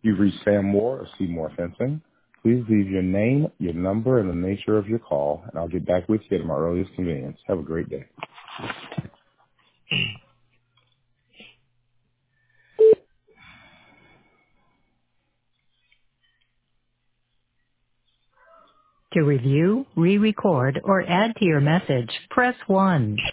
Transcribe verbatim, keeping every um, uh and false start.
You've reached Sam Moore of Seymour Fencing. Please leave your name, your number, and the nature of your call, and I'll get back with you at my earliest convenience. Have a great day. To review, re-record, or add to your message, press one.